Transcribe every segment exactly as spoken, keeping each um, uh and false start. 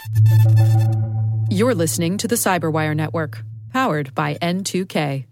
You're listening to the Cyberwire Network, powered by N two K.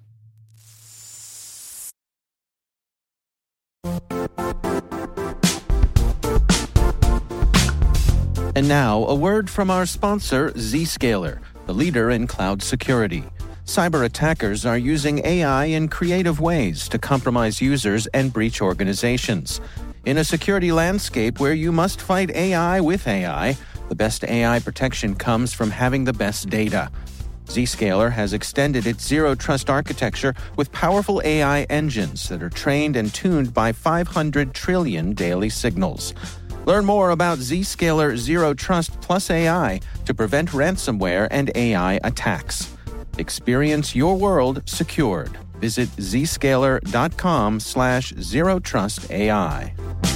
And now, a word from our sponsor, Zscaler, the leader in cloud security. Cyber attackers are using A I in creative ways to compromise users and breach organizations. In a security landscape where you must fight A I with A I, the best A I protection comes from having the best data. Zscaler has extended its zero-trust architecture with powerful A I engines that are trained and tuned by five hundred trillion daily signals. Learn more about Zscaler Zero Trust Plus A I to prevent ransomware and A I attacks. Experience your world secured. Visit zscaler.com slash zero trust AI.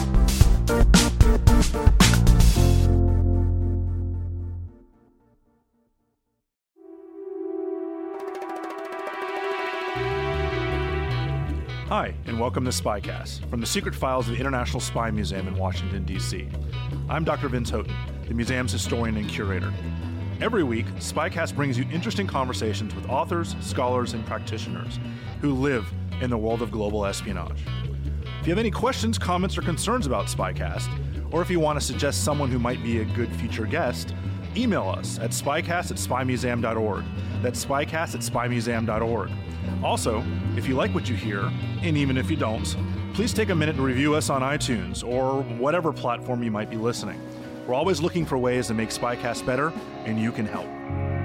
Hi, and welcome to SpyCast, from the secret files of the International Spy Museum in Washington, D C I'm Doctor Vince Houghton, the museum's historian and curator. Every week, SpyCast brings you interesting conversations with authors, scholars, and practitioners who live in the world of global espionage. If you have any questions, comments, or concerns about SpyCast, or if you want to suggest someone who might be a good future guest, email us at spycast at spymuseum dot org. That's spycast at spymuseum dot org. Also, if you like what you hear, and even if you don't, please take a minute to review us on iTunes or whatever platform you might be listening. We're always looking for ways to make SpyCast better, and you can help.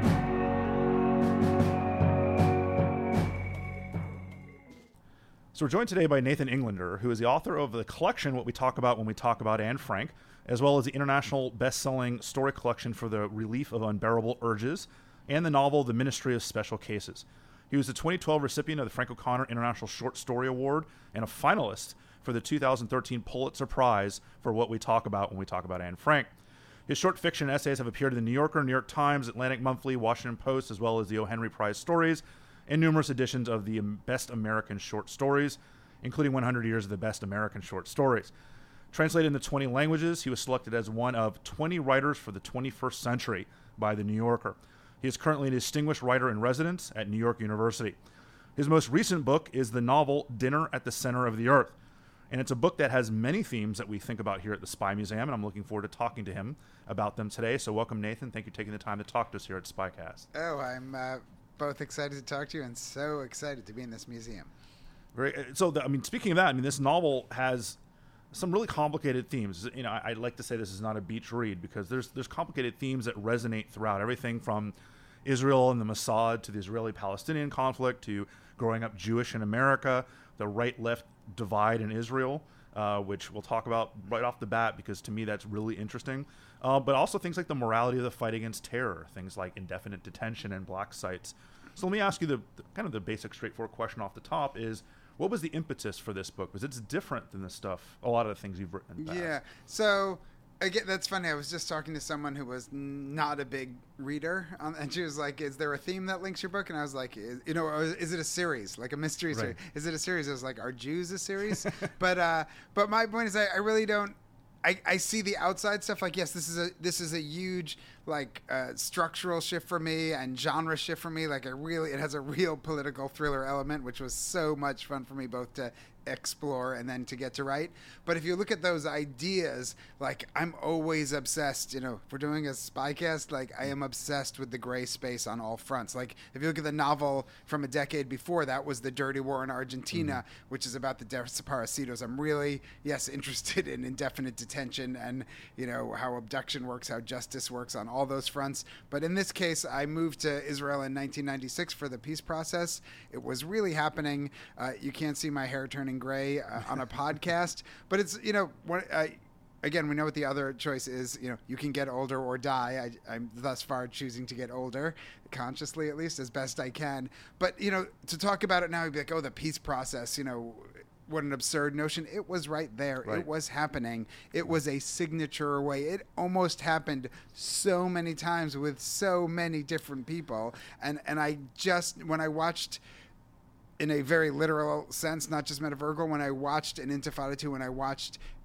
So we're joined today by Nathan Englander, who is the author of the collection What We Talk About When We Talk About Anne Frank, as well as the international best-selling story collection for the relief of unbearable urges, and the novel The Ministry of Special Cases. He was the twenty twelve recipient of the Frank O'Connor International Short Story Award and a finalist for the two thousand thirteen Pulitzer Prize for What We Talk About When We Talk About Anne Frank. His short fiction essays have appeared in the New Yorker, New York Times, Atlantic Monthly, Washington Post, as well as the O. Henry Prize stories, and numerous editions of the Best American Short Stories, including one hundred Years of the Best American Short Stories. Translated into twenty languages, he was selected as one of twenty writers for the twenty-first century by the New Yorker. He is currently a distinguished writer-in-residence at New York University. His most recent book is the novel Dinner at the Center of the Earth. And it's a book that has many themes that we think about here at the Spy Museum, and I'm looking forward to talking to him about them today. So welcome, Nathan. Thank you for taking the time to talk to us here at SpyCast. Oh, I'm uh, both excited to talk to you and so excited to be in this museum. Very. So, the, I mean, speaking of that, I mean, this novel has some really complicated themes. You know, I, I'd like to say this is not a beach read because there's there's complicated themes that resonate throughout. Everything from Israel and the Mossad to the Israeli-Palestinian conflict to growing up Jewish in America, the right-left divide in Israel, uh, which we'll talk about right off the bat because to me that's really interesting. Uh, but also things like the morality of the fight against terror, things like indefinite detention and black sites. So let me ask you the, the kind of the basic, straightforward question off the top is, what was the impetus for this book? Because it's different than the stuff, a lot of the things you've written in the past. Yeah, so again, that's funny. I was just talking to someone who was not a big reader, um, and she was like, is there a theme that links your book? And I was like, is, you know, is it a series, like a mystery right. series? Is it a series? I was like, are Jews a series? but uh, but my point is, I, I really don't, I, I see the outside stuff like, yes, this is a this is a huge like uh, structural shift for me and genre shift for me. Like I really, it has a real political thriller element, which was so much fun for me both to explore and then to get to write. But if you look at those ideas, like I'm always obsessed, you know, if we're doing a SpyCast, like I am obsessed with the gray space on all fronts. Like if you look at the novel from a decade before, that was The Dirty War in Argentina, mm-hmm. which is about the desaparecidos. I'm really, yes, interested in indefinite detention and, you know, how abduction works, how justice works on all those fronts. But in this case, I moved to Israel in nineteen ninety-six for the peace process. It was really happening. Uh, you can't see my hair turning gray uh, on a podcast, but it's, you know, what I, again, we know what the other choice is. You know, you can get older or die. I, I'm thus far choosing to get older, consciously at least, as best I can. But, you know, to talk about it now, you'd be like, oh, the peace process, you know, what an absurd notion. It was right there. Right. It was happening. It was a signature way. It almost happened so many times with so many different people. And, and I just, when I watched, in a very literal sense, not just metaphorical, when I watched an Intifada two, when I watched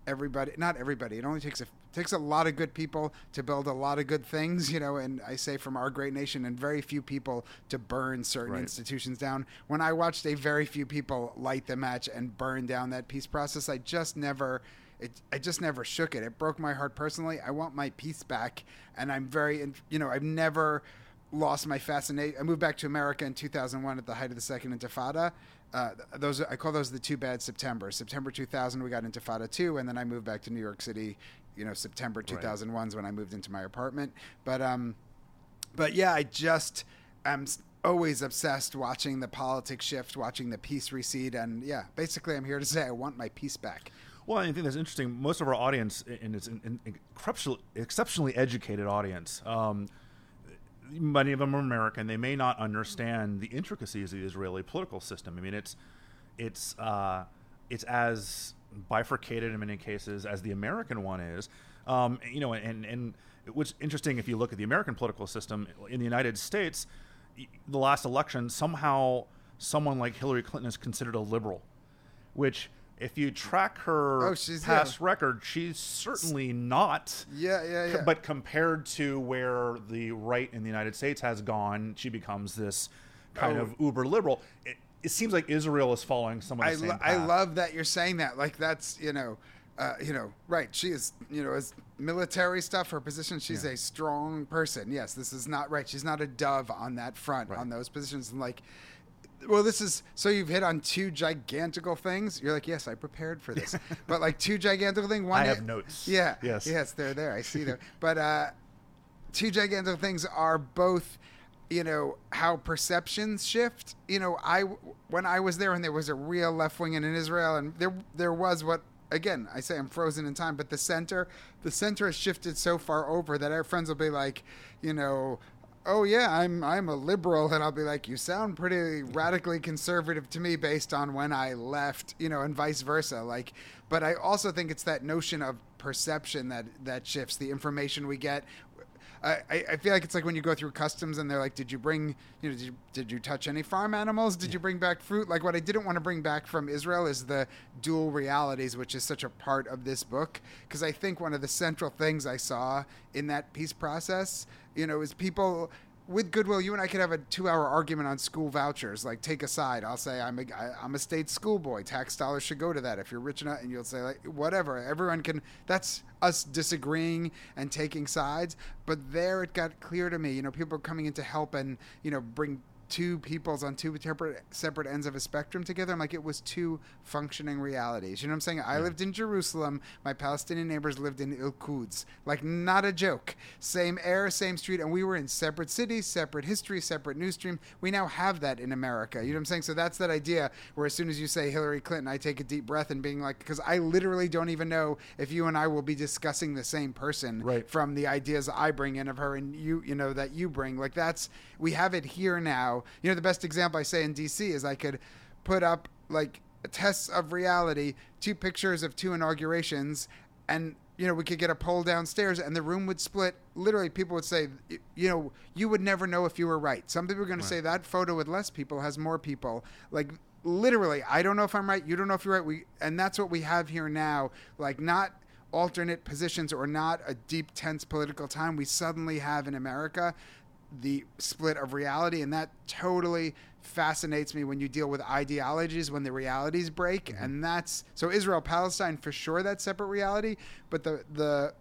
everybody, not everybody, it only takes a takes a lot of good people to build a lot of good things, you know, and I say from our great nation, and very few people to burn certain Right. institutions down. When I watched a very few people light the match and burn down that peace process, I just never it I just never shook it. It broke my heart personally. I want my peace back, and I'm very, you know, I've never lost my fascination. I moved back to America in two thousand one at the height of the Second Intifada. Uh, those I call those the two bad Septembers. September two thousand, we got Intifada two, and then I moved back to New York City. You know, September two thousand one is when I moved into my apartment. But um, but yeah, I just am always obsessed watching the politics shift, watching the peace recede, and yeah, basically, I'm here to say I want my peace back. Well, I think that's interesting. Most of our audience, and it's an, an exceptionally, exceptionally educated audience. Um, many of them are American. They may not understand the intricacies of the Israeli political system. I mean, it's it's uh, it's as bifurcated in many cases as the American one is. Um, you know, and and what's interesting, if you look at the American political system in the United States, the last election, somehow someone like Hillary Clinton is considered a liberal, which, if you track her Oh, she's- past yeah. record, she's certainly not. Yeah, yeah, yeah. But compared to where the right in the United States has gone, she becomes this kind Oh. of uber liberal. It, it seems like Israel is following some of the I, same lo- path. I love that you're saying that. Like, that's, you know, uh, you know, right. She is, you know, as military stuff, her position, she's Yeah. a strong person. Yes, this is not right. She's not a dove on that front, Right. on those positions. And like, well, this is, so you've hit on two gigantical things. You're like, yes, I prepared for this. But like two gigantical things. One I have i- notes. Yeah. Yes. Yes, they're there. I see them. But uh, two gigantical things are both, you know, how perceptions shift. You know, I when I was there and there was a real left wing in Israel, and there there was what, again, I say I'm frozen in time, but the center, the center has shifted so far over that our friends will be like, you know, oh yeah, I'm I'm a liberal, and I'll be like, you sound pretty radically conservative to me based on when I left, you know, and vice versa. Like, but I also think it's that notion of perception that that shifts, the information we get. I, I feel like it's like when you go through customs and they're like, did you bring, you know, did you, did you touch any farm animals? Did you bring back fruit? Like, what I didn't want to bring back from Israel is the dual realities, which is such a part of this book. Because I think one of the central things I saw in that peace process, you know, is people with goodwill. You and I could have a two-hour argument on school vouchers. Like, take a side. I'll say I'm a I, I'm a state schoolboy. Tax dollars should go to that if you're rich enough. And you'll say like whatever. Everyone can. That's us disagreeing and taking sides. But there, it got clear to me. You know, people are coming in to help and, you know, bring two peoples on two separate, separate ends of a spectrum together. I'm like, it was two functioning realities. You know what I'm saying? I lived in Jerusalem. My Palestinian neighbors lived in Il-Quds. Like, not a joke. Same air, same street. And we were in separate cities, separate history, separate news stream. We now have that in America. You know what I'm saying? So that's that idea where as soon as you say Hillary Clinton, I take a deep breath and being like, because I literally don't even know if you and I will be discussing the same person Right. from the ideas I bring in of her and you, you know, that you bring. Like, that's, we have it here now. You know, the best example I say in D C is I could put up like tests of reality, two pictures of two inaugurations, and, you know, we could get a poll downstairs and the room would split. Literally, people would say, you know, you would never know if you were right. Some people are going to say that photo with less people has more people. Like, literally, I don't know if I'm right. You don't know if you're right. We, and that's what we have here now. Like, not alternate positions or not a deep, tense political time. We suddenly have in America the split of reality, and that totally fascinates me when you deal with ideologies, when the realities break. Mm-hmm. And that's so Israel Palestine, for sure, that's separate reality. But the the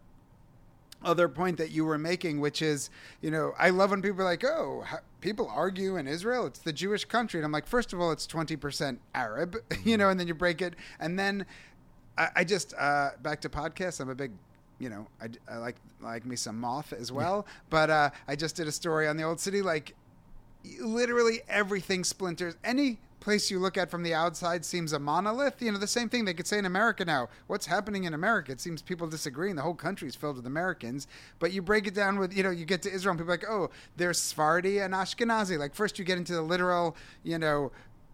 other point that you were making, which is, you know, I love when people are like, oh, how, people argue in Israel, it's the Jewish country, and I'm like, first of all, it's twenty percent Arab, mm-hmm. you know, and then you break it, and then I, I just uh back to podcasts, I'm a big, you know, I, I like like me some Moth as well. Yeah. But uh, I just did a story on the Old City. Like, literally everything splinters. Any place you look at from the outside seems a monolith. You know, the same thing they could say in America now. What's happening in America? It seems people disagree, and the whole country is filled with Americans. But you break it down with, you know, you get to Israel, and people are like, oh, there's Sephardi and Ashkenazi. Like, first you get into the literal, you know,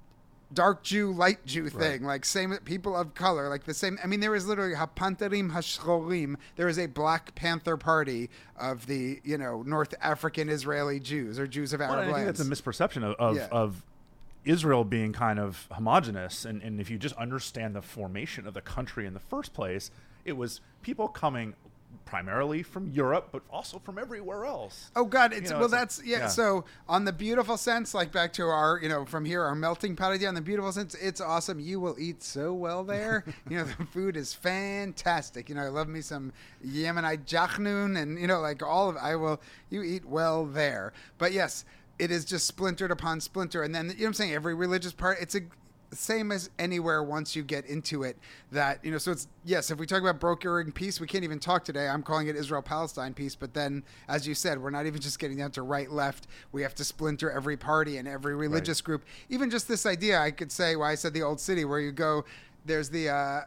dark Jew, light Jew thing, right. Like same people of color, like the same. I mean, there is literally Hapantarim Hashchorim. There is a Black Panther Party of the, you know, North African Israeli Jews or Jews of Arab well, I think lands. that's a misperception of of, Yeah. of Israel being kind of homogenous, and, and if you just understand the formation of the country in the first place, It was people coming primarily from Europe, but also from everywhere else. Oh God, it's You know, well it's a- that's yeah, yeah. So on the beautiful sense, like back to our, you know, from here, our melting pot idea, on the beautiful sense, it's awesome. You will eat so well there. You know, the food is fantastic. You know, I love me some Yemenite jachnun, and you know, like all of I will you eat well there. But yes, it is just splintered upon splinter, and then you know what I'm saying, every religious part, it's a same as anywhere once you get into it, that, you know, so it's, yes, if we talk about brokering peace, we can't even talk today. I'm calling it Israel-Palestine peace. But then, as you said, we're not even just getting down to right, left. We have to splinter every party and every religious Right. group. Even just this idea, I could say, why I said the old city, where you go, there's the, uh,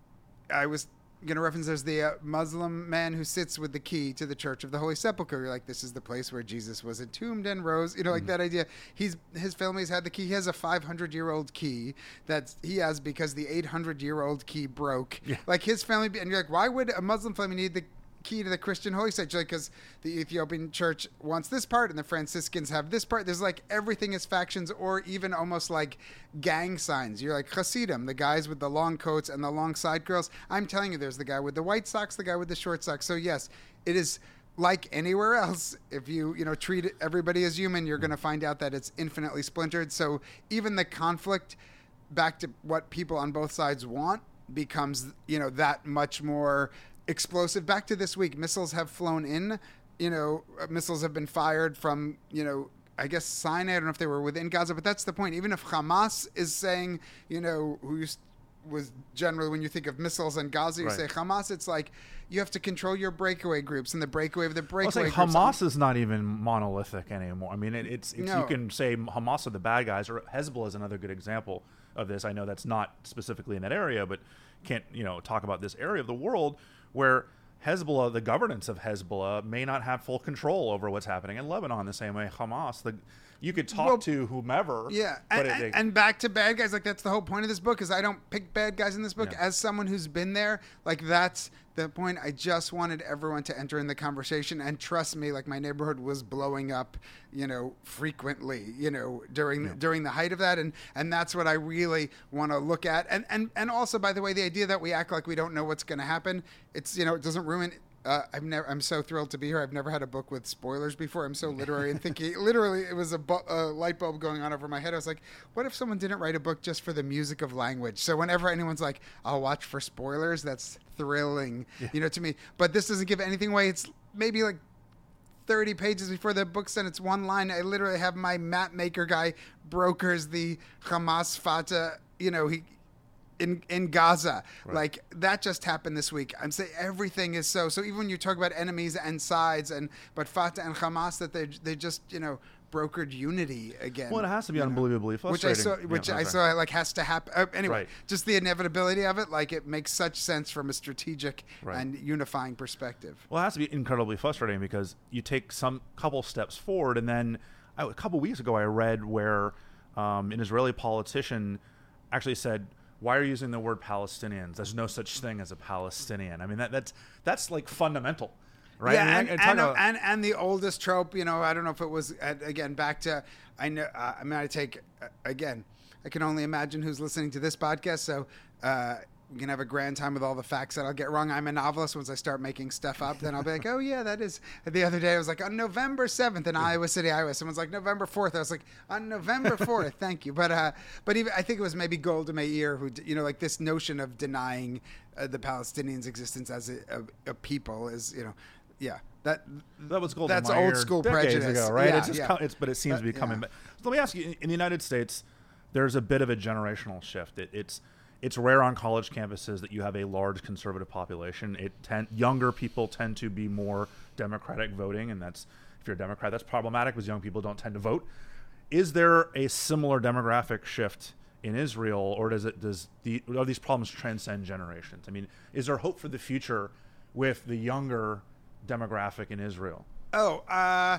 I was going to reference, there's the uh, Muslim man who sits with the key to the Church of the Holy Sepulchre. You're like, this is the place where Jesus was entombed and rose. You know, like Mm-hmm. that idea. He's his family's had the key. He has a five hundred year old key that he has because the eight hundred year old key broke. Yeah. Like his family, and you're like, why would a Muslim family need the key to the Christian holy site? Like, because the Ethiopian church wants this part and the Franciscans have this part. There's like everything is factions, or even almost like gang signs. You're like Hasidim, the guys with the long coats and the long side curls. I'm telling you, there's the guy with the white socks, the guy with the short socks. So yes, it is like anywhere else. If you you know treat everybody as human, you're going to find out that it's infinitely splintered. So even the conflict, back to what people on both sides want, becomes, you know, that much more explosive. Back to this week, missiles have flown in, you know, uh, missiles have been fired from, you know, I guess Sinai. I don't know if they were within Gaza, but that's the point. Even if Hamas is saying, you know, who used, was generally, when you think of missiles and Gaza, you Right. say Hamas, it's like you have to control your breakaway groups, and the breakaway of the Well, breakaway it's like groups. Hamas is not even monolithic anymore. I mean, it, it's, it's No. you can say Hamas are the bad guys, or Hezbollah is another good example of this. I know that's not specifically in that area, but can't, you know, talk about this area of the world where Hezbollah, the governance of Hezbollah, may not have full control over what's happening in Lebanon the same way Hamas. The, you could talk Well, to whomever. Yeah, but and, it- and, they- and back to bad guys. Like, that's the whole point of this book, is I don't pick bad guys in this book. Yeah. As someone who's been there, like, that's the point. I just wanted everyone to enter in the conversation, and trust me, like, my neighborhood was blowing up, you know, frequently, you know, during Yeah. during the height of that, and and that's what I really want to look at. And and and also, by the way, the idea that we act like we don't know what's going to happen, it's, you know, it doesn't ruin. Uh, I've never. I'm so thrilled to be here. I've never had a book with spoilers before. I'm so literary and thinking. Literally, it was a, bu- a light bulb going on over my head. I was like, "What if someone didn't write a book just for the music of language?" So whenever anyone's like, "I'll watch for spoilers," that's thrilling, you know, to me. But this doesn't give anything away. It's maybe like thirty pages before the book's done. It's one line. I literally have my map maker guy brokers the Hamas Fatah. You know, he. In, in Gaza, Right. like that just happened this week. I'm saying everything is so. So even when you talk about enemies and sides, and but Fatah and Hamas, that they they just, you know, brokered unity again. well, it has to be you know, unbelievably which I frustrating. saw, Yeah, which I'm I sorry. saw like has to happen. Uh, anyway, Right. just the inevitability of it, like it makes such sense from a strategic Right. and unifying perspective. Well, it has to be incredibly frustrating because you take some couple steps forward, and then I, a couple weeks ago I read where um, an Israeli politician actually said, "Why are you using the word Palestinians? There's no such thing as a Palestinian." I mean, that, that's that's like fundamental, right? Yeah, I mean, and, I- I talk and, about- and and the oldest trope, you know, I don't know if it was uh, again back to I know. Uh, I mean, I take uh, again. I can only imagine who's listening to this podcast, so uh, we can have a grand time with all the facts that I'll get wrong. I'm a novelist. Once I start making stuff up, then I'll be like, oh yeah, that is. The other day I was like, on November seventh in Iowa City, Iowa. Someone's like, November fourth. I was like, on November fourth. Thank you. But uh, but even I think it was maybe Golda Meir who, d- you know, like this notion of denying uh, the Palestinians' existence as a, a, a people is, you know, yeah. That That was Golda That's Meir old school decades prejudice. ago, right? Yeah, it's just yeah. co- it's, but it seems to be But, coming yeah. back. So let me ask you: in, in the United States, there's a bit of a generational shift. It, it's it's rare on college campuses that you have a large conservative population. It ten, younger people tend to be more Democratic voting, and that's if you're a Democrat, that's problematic because young people don't tend to vote. Is there a similar demographic shift in Israel, or does it does the are these problems transcend generations? I mean, is there hope for the future with the younger demographic in Israel? Oh, uh,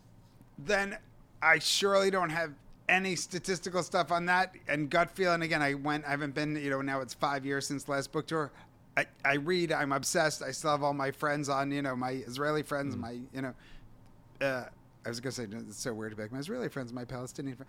then I surely don't have any statistical stuff on that. And gut feeling, again, I went, I haven't been, you know, now it's five years since the last book tour. I, I read, I'm obsessed. I still have all my friends on, you know, my Israeli friends, my, you know, uh, I was going to say, it's so weird to be like, my Israeli friends, my Palestinian friends.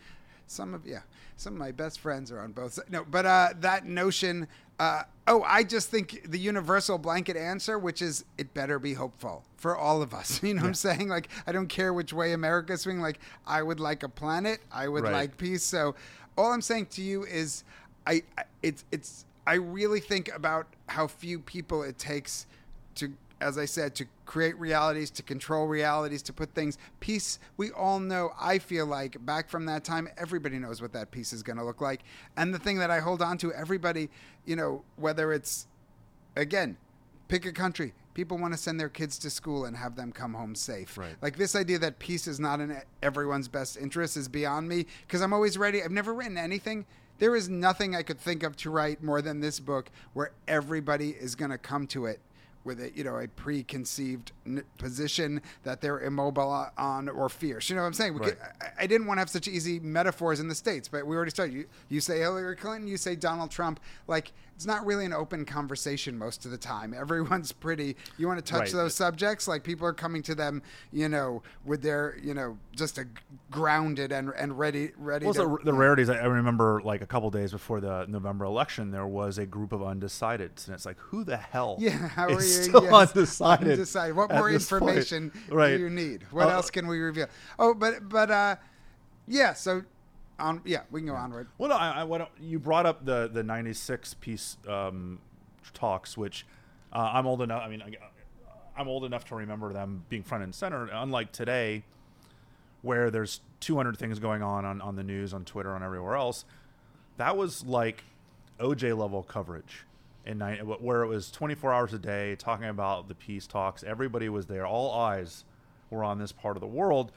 some of yeah, some of my best friends are on both sides. No, but uh, that notion. Uh, oh, I just think the universal blanket answer, which is it better be hopeful for all of us. You know yeah. what I'm saying? Like, I don't care which way America's swinging. Like, I would like a planet. I would right. like peace. So, all I'm saying to you is, I, I it's it's I really think about how few people it takes to, as I said, to create realities, to control realities, to put things. Peace, we all know, I feel like, back from that time, everybody knows what that peace is going to look like. And the thing that I hold on to, everybody, you know, whether it's, again, pick a country. People want to send their kids to school and have them come home safe. Right. Like, this idea that peace is not in everyone's best interest is beyond me, because I'm always ready. I've never written anything. There is nothing I could think of to write more than this book where everybody is going to come to it with a, you know, a preconceived n- position that they're immobile on or fierce. You know what I'm saying? We Right. could, I, I didn't want to have such easy metaphors in the States, but we already started. You, you say Hillary Clinton, you say Donald Trump. Like, it's not really an open conversation most of the time. Everyone's pretty, you want to touch Right. those subjects, like people are coming to them, you know, with their, you know, just a g- grounded and and ready, ready Well, to... so the rarities, I I remember like a couple days before the November election, there was a group of undecideds, and it's like, who the hell Yeah, how are you? is still Yes, undecided? undecided. What at more this point? information Right. do you need? What Uh, else can we reveal? Oh, but but uh, yeah. So, on yeah, we can go onward. Well, no, I, I what you brought up the the ninety-six piece um, talks, which uh, I'm old enough. I mean, I, I'm old enough to remember them being front and center. Unlike today, where there's two hundred things going on, on on the news, on Twitter, on everywhere else. That was like O J level coverage, in nine, where it was twenty-four hours a day talking about the peace talks. Everybody was there. All eyes were on this part of the world,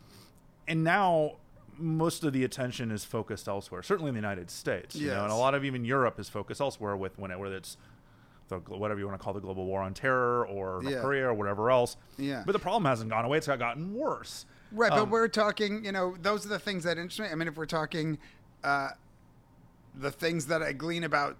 and now most of the attention is focused elsewhere. Certainly in the United States, you know, and a Yes. lot of even Europe is focused elsewhere with when it, whether it's the, whatever you want to call the global war on terror or North Yeah. Korea or whatever else. Yeah. But the problem hasn't gone away. It's got gotten worse. Right, but Um, we're talking. You know, those are the things that interest me. I mean, if we're talking, uh, the things that I glean about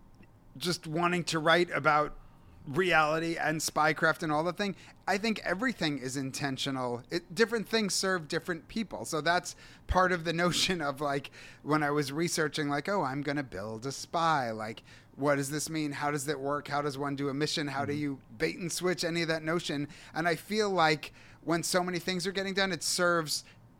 just wanting to write about reality and spycraft and all the thing, I think everything is intentional. It, different things serve different people. So that's part of the notion of, like, when I was researching, like, oh, I'm going to build a spy. Like, what does this mean? How does that work? How does one do a mission? How do you bait and switch any of that notion? And I feel like when so many things are getting done, it serves...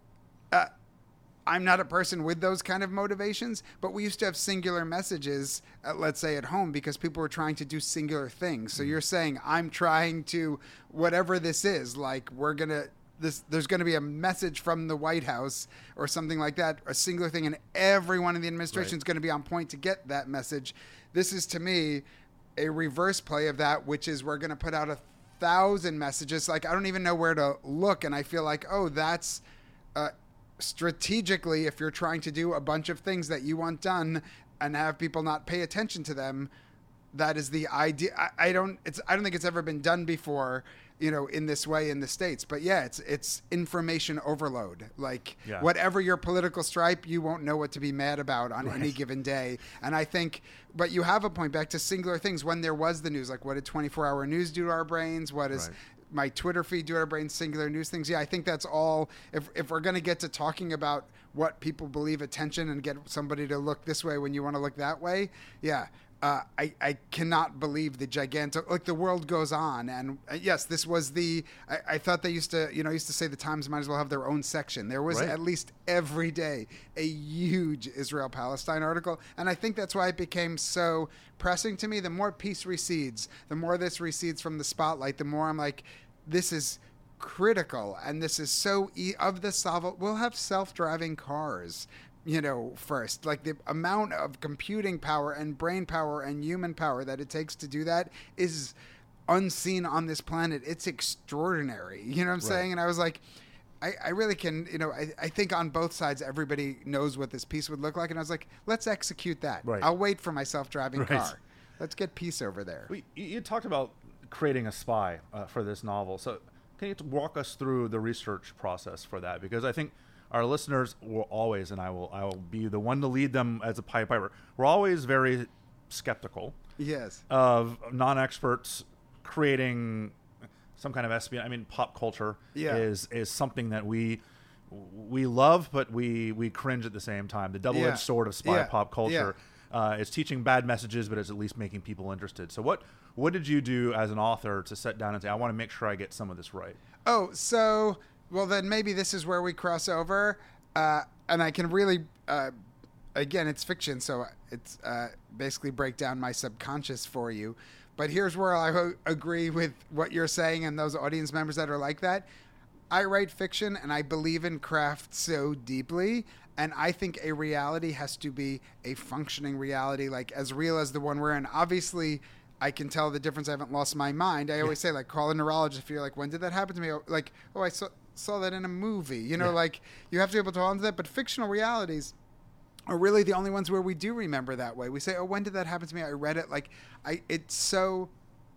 Uh, I'm not a person with those kind of motivations, but we used to have singular messages, uh, let's say at home, because people were trying to do singular things. So you're saying, I'm trying to, whatever this is, like we're going to, this, there's going to be a message from the White House or something like that, a singular thing, and everyone in the administration is Right. going to be on point to get that message. This is, to me, a reverse play of that, which is we're going to put out a thousand messages. Like, I don't even know where to look. And I feel like, oh, that's, uh, strategically, if you're trying to do a bunch of things that you want done and have people not pay attention to them, that is the idea. I, I don't. It's. I don't think it's ever been done before, you know, in this way in the States. But yeah, it's it's information overload. Like Yeah. whatever your political stripe, you won't know what to be mad about on Right. any given day. And I think, but you have a point back to singular things. When there was the news, like what did twenty-four hour news do to our brains? What is Right. my Twitter feed do to our brains, singular news things? Yeah, I think that's all. If if we're going to get to talking about what people believe attention and get somebody to look this way when you want to look that way, yeah. Uh, I, I cannot believe the gigantic, like the world goes on. And uh, yes, this was the, I, I thought they used to, you know, used to say the Times might as well have their own section. There was Right. at least every day a huge Israel-Palestine article. And I think that's why it became so pressing to me. The more peace recedes, the more this recedes from the spotlight, the more I'm like, this is critical. And this is so, e- of the solve, we'll have self-driving cars, you know, first. Like the amount of computing power and brain power and human power that it takes to do that is unseen on this planet. It's extraordinary. You know what I'm Right. saying? And I was like, I, I really can, you know, I, I think on both sides, everybody knows what this piece would look like. And I was like, let's execute that. Right. I'll wait for my self-driving Right. car. Let's get peace over there. We, you you talked about creating a spy uh, for this novel. So can you t- walk us through the research process for that? Because I think our listeners will always, and I will I will be the one to lead them as a Pied Piper, we're always very skeptical Yes. of non-experts creating some kind of espionage. I mean, pop culture Yeah. is is something that we we love, but we we cringe at the same time. The double-edged Yeah. sword of spy Yeah. pop culture. Uh, it's teaching bad messages, but it's at least making people interested. So what what did you do as an author to sit down and say, I want to make sure I get some of this right? Oh, so, well, then maybe this is where we cross over. Uh, and I can really, uh, again, it's fiction, so it's uh, basically break down my subconscious for you. But here's where I ho- agree with what you're saying and those audience members that are like that. I write fiction and I believe in craft so deeply. And I think a reality has to be a functioning reality, like as real as the one we're in. Obviously, I can tell the difference. I haven't lost my mind. I always say, like, call a neurologist if you're like, when did that happen to me? Like, oh, I saw, saw that in a movie. You know, Yeah. like, you have to be able to hold on to that. But fictional realities are really the only ones where we do remember that way. We say, oh, when did that happen to me? I read it. Like, I it's so...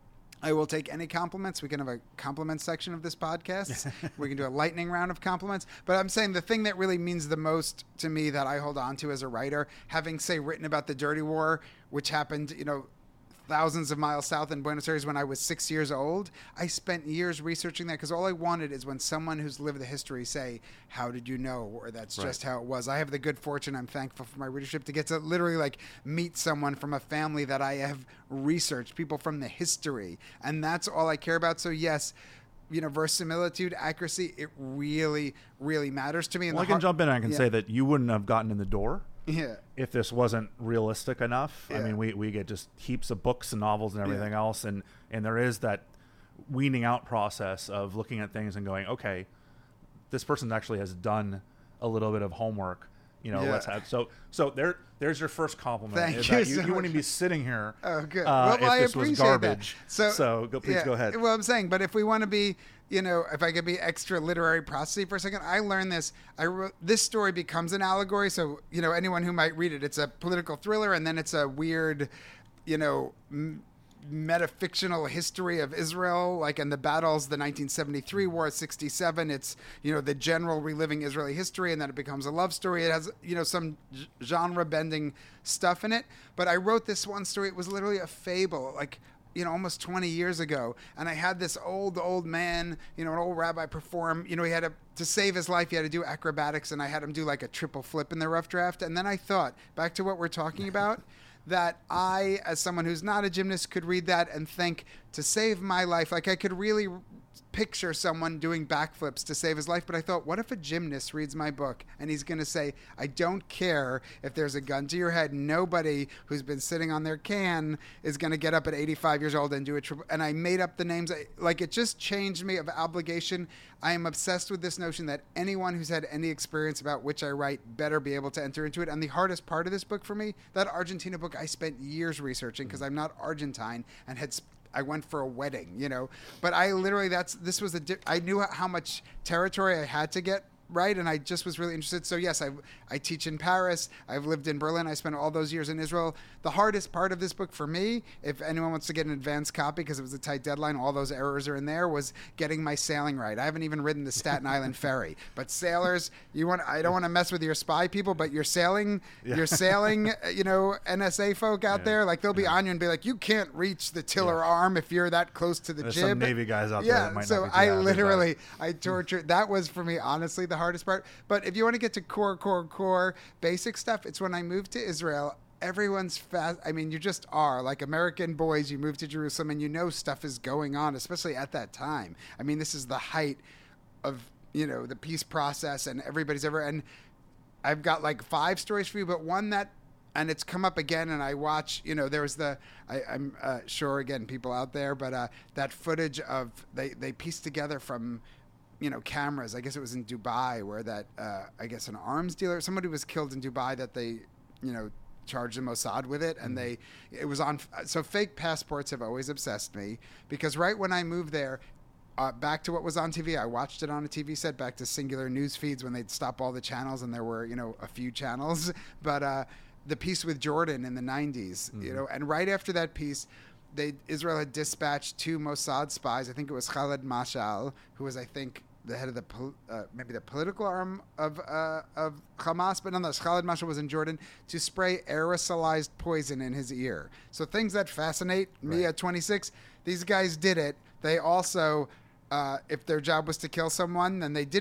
I will take any compliments. We can have a compliment section of this podcast. We can do a lightning round of compliments. But I'm saying the thing that really means the most to me that I hold on to as a writer, having, say, written about the Dirty War, which happened, you know, thousands of miles south in Buenos Aires when I was six years old. I spent years researching that because all I wanted is when someone who's lived the history say, how did you know? Or that's Right. just how it was. I have the good fortune, I'm thankful for my readership, to get to literally like meet someone from a family that I have researched, people from the history. And that's all I care about. So yes, you know, verisimilitude, accuracy, it really, really matters to me. And Well, I the can har- jump in and I can Yeah. say that you wouldn't have gotten in the door Yeah. if this wasn't realistic enough. I Yeah. mean, we, we get just heaps of books and novels and everything Yeah. else. And, and there is that weaning out process of looking at things and going, okay, this person actually has done a little bit of homework. You know, Yeah. let's have, so, so there, there's your first compliment. Thank is you that so you, you much. wouldn't be sitting here. Oh, good. Uh, well, if I this was appreciate garbage. that. So, So go, please yeah, go ahead. Well, I'm saying, but if we want to be, you know, if I could be extra literary processy for a second, I learned this. I wrote, this story becomes an allegory. So, you know, anyone who might read it, it's a political thriller, and then it's a weird, you know, m- metafictional history of Israel, like in the battles, the nineteen seventy-three war, sixty-seven. It's, you know, the general reliving Israeli history, and then it becomes a love story. It has, you know, some g- genre bending stuff in it. But I wrote this one story. It was literally a fable, like, you know, almost twenty years ago. And I had this old, old man, you know, an old rabbi perform, you know, he had to, to save his life, he had to do acrobatics, and I had him do like a triple flip in the rough draft. And then I thought, back to what we're talking about, that I, as someone who's not a gymnast, could read that and think, to save my life, like I could really picture someone doing backflips to save his life. But I thought, what if a gymnast reads my book and he's going to say, I don't care if there's a gun to your head. Nobody who's been sitting on their can is going to get up at eighty-five years old and do a triple. And I made up the names. Like, it just changed me of obligation. I am obsessed with this notion that anyone who's had any experience about which I write better be able to enter into it. And the hardest part of this book for me, that Argentina book, I spent years researching because I'm not Argentine and had sp- I went for a wedding, you know, but I literally, that's, this was a, di- I knew how much territory I had to get right, and I just was really interested. So yes, I I teach in Paris. I've lived in Berlin. I spent all those years in Israel. The hardest part of this book for me, if anyone wants to get an advanced copy because it was a tight deadline, all those errors are in there, was getting my sailing right. I haven't even ridden the Staten Island ferry. But sailors, you want I don't want to mess with your spy people, but you're sailing, Yeah. you're sailing, you know, N S A folk out Yeah. there, like they'll be on you and be like, you can't reach the tiller Yeah. arm if you're that close to the There's jib. some Navy guys out there yeah, that might not so be too I happy about literally it. I tortured. That was for me, honestly, the hardest part. But if you want to get to core, core, core basic stuff, it's when I moved to Israel. Everyone's fast. I mean, you just are like American boys. You move to Jerusalem and you know stuff is going on, especially at that time. I mean, this is the height of, you know, the peace process, and everybody's ever. And I've got like five stories for you, but one that, and it's come up again, and I watch, you know, there was the, I, I'm uh, sure, again, people out there, but uh, that footage of, they, they pieced together from, you know, cameras. I guess it was in Dubai where that, uh, I guess an arms dealer, somebody was killed in Dubai that they, you know, charged the Mossad with it. And they, it was on, so fake passports have always obsessed me because right when I moved there, uh, back to what was on T V, I watched it on a T V set, back to singular news feeds when they'd stop all the channels and there were, you know, a few channels. But uh, the piece with Jordan in the nineties, mm-hmm. you know, and right after that piece, they Israel had dispatched two Mossad spies. I think it was Khaled Mashal, who was, I think, the head of the pol- uh, maybe the political arm of uh, of Hamas, but nonetheless, Khaled Mashal was in Jordan to spray aerosolized poison in his ear. So things that fascinate me Right. at twenty-six, these guys did it. They also, uh, if their job was to kill someone, then they didn't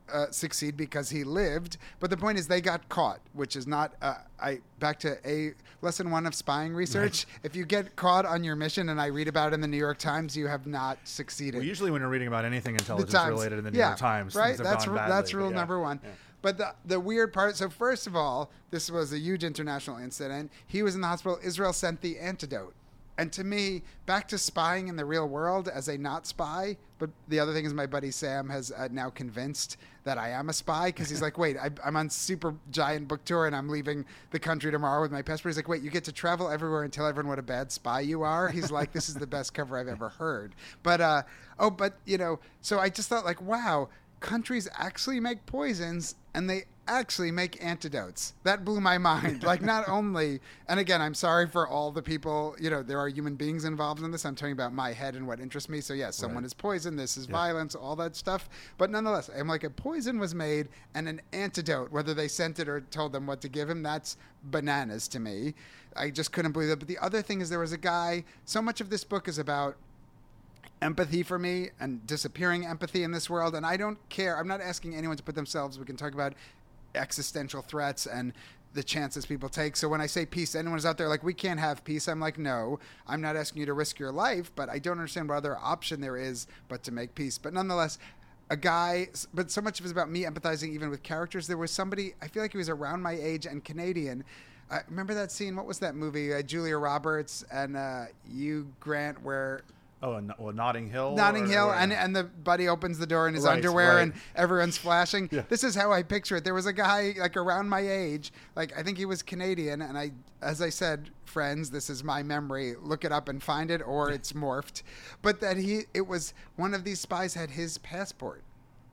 uh, succeed because he lived. But the point is, they got caught, which is not. Uh, I back to a lesson one of spying research. Right. If you get caught on your mission, and I read about it in the New York Times, you have not succeeded. Well, usually when you're reading about anything intelligence related in the New yeah, York Times, right? That's badly, that's rule yeah. number one. Yeah. But the the weird part. So first of all, this was a huge international incident. He was in the hospital. Israel sent the antidote. And to me, back to spying in the real world as a not spy. But the other thing is, my buddy Sam has uh, now convinced that I am a spy because he's like, wait, I, I'm on super giant book tour and I'm leaving the country tomorrow with my passport. He's like, wait, you get to travel everywhere and tell everyone what a bad spy you are. He's like, this is the best cover I've ever heard. But, uh, oh, but, you know, so I just thought like, wow, countries actually make poisons and they actually make antidotes. That blew my mind. Like, not only, and again, I'm sorry for all the people, you know, there are human beings involved in this. I'm talking about my head and what interests me. So yes, someone right. is poisoned, this is yeah. violence, all that stuff. But nonetheless, I'm like, a poison was made and an antidote, whether they sent it or told them what to give him, that's bananas to me. I just couldn't believe it. But the other thing is, there was a guy, so much of this book is about empathy for me and disappearing empathy in this world. And I don't care. I'm not asking anyone to put themselves, we can talk about existential threats and the chances people take. So when I say peace, anyone's out there like, we can't have peace, I'm like, no, I'm not asking you to risk your life, but I don't understand what other option there is but to make peace. But nonetheless, a guy, but so much of it is about me empathizing even with characters. There was somebody, I feel like he was around my age and Canadian. Uh, remember that scene? What was that movie? Uh, Julia Roberts and uh, Hugh Grant, where Oh, well, Notting Hill? Notting or, Hill, or, and and the buddy opens the door in his right, underwear, right. and everyone's flashing. Yeah. This is how I picture it. There was a guy, like, around my age, like, I think he was Canadian, and I, as I said, friends, this is my memory, look it up and find it, or it's morphed, but that he, it was, one of these spies had his passport.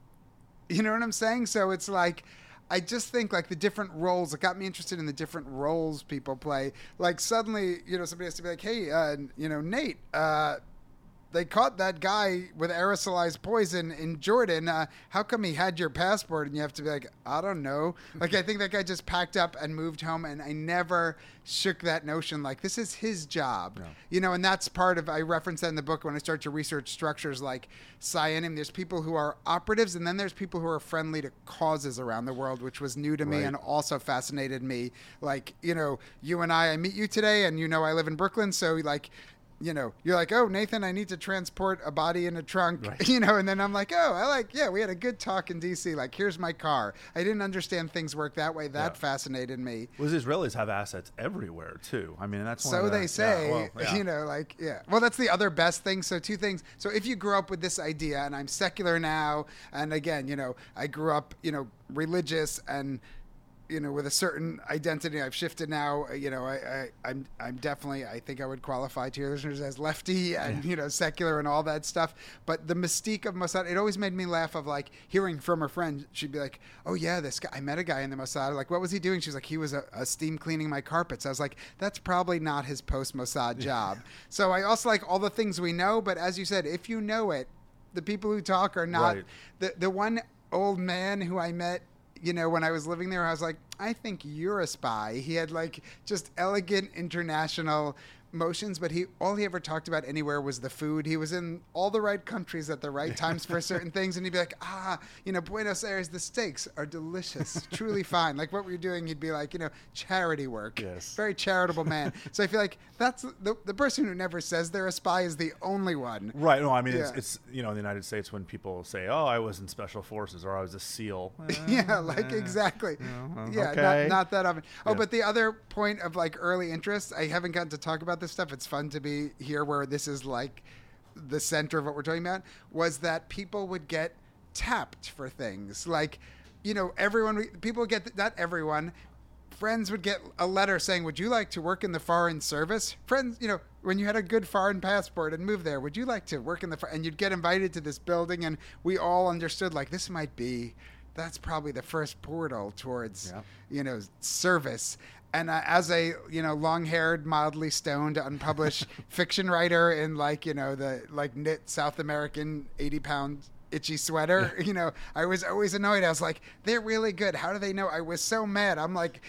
You know what I'm saying? So it's like, I just think, like, the different roles, it got me interested in the different roles people play. Like, suddenly, you know, somebody has to be like, hey, uh, you know, Nate, uh, they caught that guy with aerosolized poison in Jordan. Uh, how come he had your passport? And you have to be like, I don't know. Like, I think that guy just packed up and moved home, and I never shook that notion. Like, this is his job. No. You know, and that's part of, I reference that in the book when I start to research structures like Cyanim. There's people who are operatives, and then there's people who are friendly to causes around the world, which was new to me right. and also fascinated me. Like, you know, you and I, I meet you today, and you know I live in Brooklyn, so, like, you know, you're like, oh, Nathan, I need to transport a body in a trunk, right. you know, and then I'm like, oh, I like, yeah, we had a good talk in D C. Like, here's my car. I didn't understand things work that way. That yeah. fascinated me. Well, the Israelis have assets everywhere, too. I mean, that's one so of the, they say, yeah, well, yeah. you know, like, yeah. Well, that's the other best thing. So two things. So if you grew up with this idea, and I'm secular now, and again, you know, I grew up, you know, religious and, you know, with a certain identity. I've shifted now. You know, I, I, I'm, I'm definitely, I think I would qualify to your listeners as lefty and, yeah. you know, secular and all that stuff. But the mystique of Mossad, it always made me laugh of, like, hearing from a friend. She'd be like, oh, yeah, this guy, I met a guy in the Mossad. Like, what was he doing? She's like, he was a, a steam cleaning my carpets. I was like, that's probably not his post-Mossad job. So I also like all the things we know. But as you said, if you know it, the people who talk are not. Right. The, the one old man who I met, you know, when I was living there, I was like, I think you're a spy. He had, like, just elegant international motions, but he all he ever talked about anywhere was the food. He was in all the right countries at the right times for certain things, and he'd be like, ah, you know, Buenos Aires, the steaks are delicious, truly fine. Like, what were you doing? He'd be like, you know, charity work. Yes. Very charitable man. So I feel like that's the, the person who never says they're a spy is the only one. Right. No, I mean, yeah. it's, it's, you know, in the United States when people say, oh, I was in special forces or I was a SEAL. Uh, yeah, like, uh, exactly. Uh, yeah, okay. not, not that often. Oh, Yeah. but the other point of, like, early interest, I haven't gotten to talk about this stuff. It's fun to be here where this is, like, the center of what we're talking about, was that people would get tapped for things. Like, you know, everyone, people get, not everyone, friends would get a letter saying, would you like to work in the foreign service? Friends, you know, when you had a good foreign passport and moved there, would you like to work in the, and you'd get invited to this building, and we all understood, like, this might be, that's probably the first portal towards, yeah. you know, service. And uh, as a, you know, long-haired, mildly stoned, unpublished fiction writer in, like, you know, the, like, knit South American eighty-pound itchy sweater, you know, I was always annoyed. I was like, they're really good. How do they know? I was so mad. I'm like,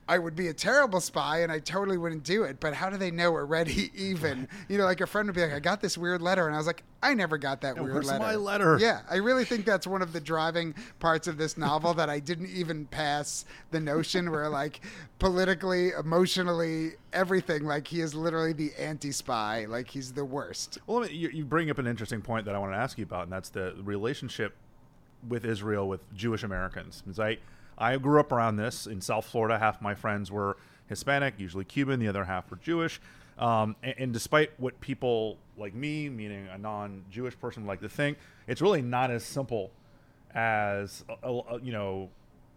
I would be a terrible spy and I totally wouldn't do it. But how do they know we're ready even? You know, like a friend would be like, I got this weird letter. And I was like, I never got that Yeah, weird where's letter. my letter? Yeah, I really think that's one of the driving parts of this novel that I didn't even pass the notion where like politically, emotionally, everything, like he is literally the anti-spy, like he's the worst. Well, let me, you, you bring up an interesting point that I want to ask you about, and that's the relationship with Israel with Jewish Americans. Because I, I grew up around this in South Florida. Half my friends were Hispanic, usually Cuban. The other half were Jewish. Um, and, and despite what people like me, meaning a non-Jewish person, like to think, it's really not as simple as, uh, uh, you know...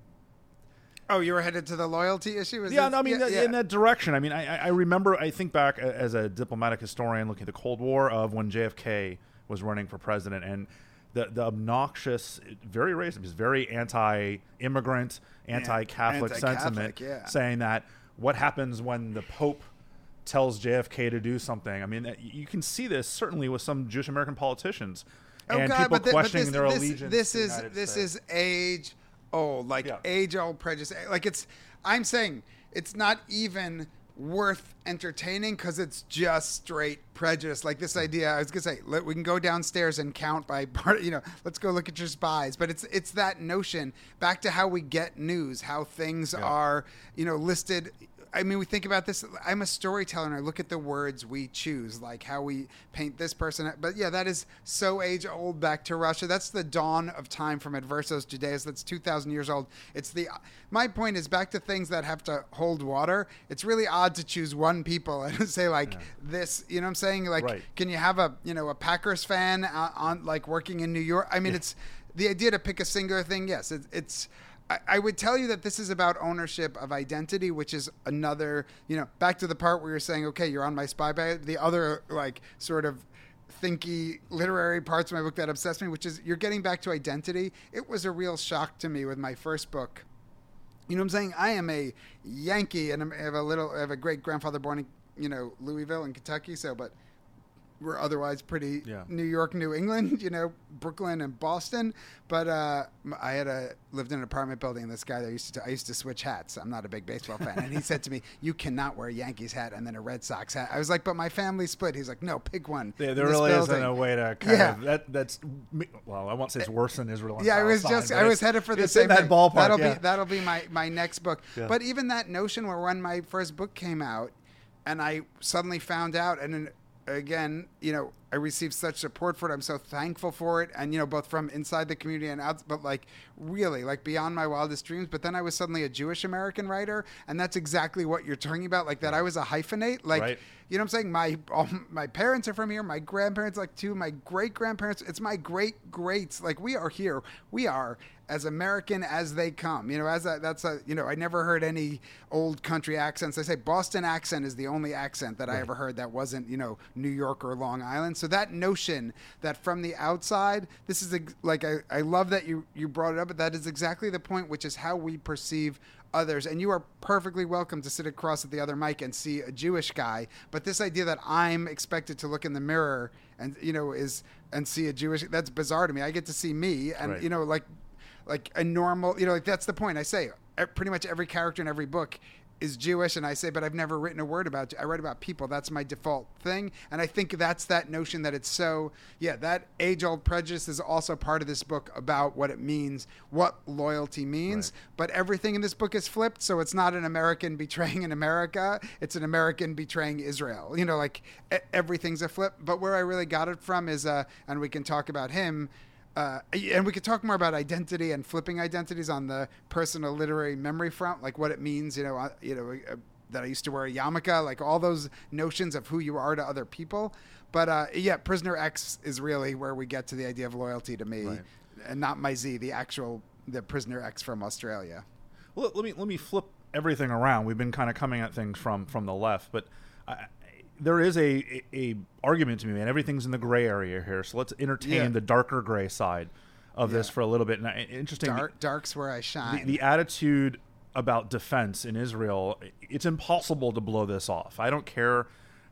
Oh, you were headed to the loyalty issue? Is yeah, this? no, I mean, yeah, th- yeah. in that direction. I mean, I, I remember, I think back as a diplomatic historian looking at the Cold War of when J F K was running for president, and the the obnoxious, very racist, just very anti-immigrant, anti-Catholic anti-Catholic, sentiment, yeah. saying that what happens when the Pope tells J F K to do something. I mean, you can see this certainly with some Jewish American politicians Oh, and God, people but thi- but questioning this, their this, allegiance. This to the is United this States. is age old, like Yeah. age old prejudice. Like it's, I'm saying it's not even worth entertaining because it's just straight prejudice. Like this idea, I was gonna say, let, we can go downstairs and count by part. You know, let's go look at your spies. But it's it's that notion back to how we get news, how things Yeah. are, you know, listed. I mean, we think about this. I'm a storyteller, and I look at the words we choose, like how we paint this person. But yeah, that is so age old back to Russia. That's the dawn of time from Adversos Judaeus. That's two thousand years old. It's the. My point is back to things that have to hold water. It's really odd to choose one people and say like yeah. this. You know what I'm saying? Like, right. Can you have a you know a Packers fan on, on like working in New York? I mean, yeah. it's the idea to pick a singular thing. Yes, it, it's. I would tell you that this is about ownership of identity, which is another, you know, back to the part where you're saying, okay, you're on my spy bag. The other, like, sort of thinky literary parts of my book that obsess me, which is you're getting back to identity. It was a real shock to me with my first book. You know what I'm saying? I am a Yankee, and I have a little, I have a great grandfather born in, you know, Louisville in Kentucky. So, but we're otherwise pretty yeah. New York, New England, you know, Brooklyn and Boston. But uh, I had a lived in an apartment building, and this guy that used to I used to switch hats. I'm not a big baseball fan, and he said to me, "You cannot wear a Yankees hat and then a Red Sox hat." I was like, "But my family split." He's like, "No, pick one." Yeah, there really building. isn't a way to kind yeah. of that. That's well, I won't say it's worse than Israel. And yeah, I was Palestine, just I was headed for the same in that thing. ballpark. That'll yeah. be that'll be my my next book. Yeah. But even that notion where when my first book came out, and I suddenly found out, and then again, you know, I received such support for it. I'm so thankful for it. And, you know, both from inside the community and out, but like really like beyond my wildest dreams. But then I was suddenly a Jewish American writer. And that's exactly what you're talking about. Like that I was a hyphenate. Like, right. you know what I'm saying? My, all, my parents are from here. My grandparents, like two, my great grandparents, it's my great greats. Like we are here. We are as American as they come, you know, as a, that's a, you know, I never heard any old country accents. I say Boston accent is the only accent that right. I ever heard that wasn't, you know, New York or Long Island. So that notion that from the outside, this is a, like, I, I love that you, you brought it up, but that is exactly the point, which is how we perceive others. And you are perfectly welcome to sit across at the other mic and see a Jewish guy. But this idea that I'm expected to look in the mirror and, you know, is, and see a Jewish, that's bizarre to me. I get to see me and, right. you know, like, like a normal, you know, like that's the point. I say pretty much every character in every book is Jewish, and I say, but I've never written a word about, I write about people. That's my default thing. And I think that's that notion that it's so, yeah, that age-old prejudice is also part of this book about what it means, what loyalty means. Right. But everything in this book is flipped, so it's not an American betraying an America. It's an American betraying Israel. You know, like everything's a flip. But where I really got it from is, uh, and we can talk about him, Uh, and we could talk more about identity and flipping identities on the personal literary memory front, like what it means, you know, uh, you know, uh, that I used to wear a yarmulke, like all those notions of who you are to other people. But uh, yeah, Prisoner X is really where we get to the idea of loyalty to me, right. and not my Z, the actual the Prisoner X from Australia. Well, let me let me flip everything around. We've been kind of coming at things from from the left, but I, there is a, a, a argument to be made. Everything's in the gray area here, so let's entertain yeah. the darker gray side of yeah. this for a little bit. And I, interesting, Dark, dark's where I shine. The, the attitude about defense in Israel, it's impossible to blow this off. I don't care